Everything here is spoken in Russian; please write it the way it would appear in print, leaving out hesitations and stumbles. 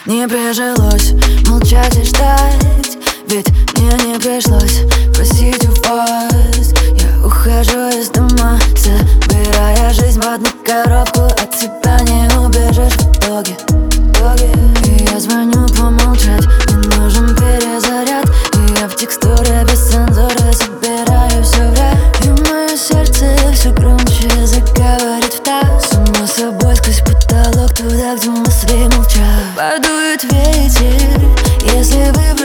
Не прижилось молчать и ждать, ведь мне не пришлось просить у вас. Я ухожу из дома, собирая жизнь в одну коробку. От тебя не убежишь в итоге. И я звоню помолчать, мне нужен перезаряд. И я в текстуре без цензуры собираю все в ряд. И мое сердце все громче заговорит в такт. Само собой сквозь потолок, туда, где мысли молчат. Подует ветер, если вы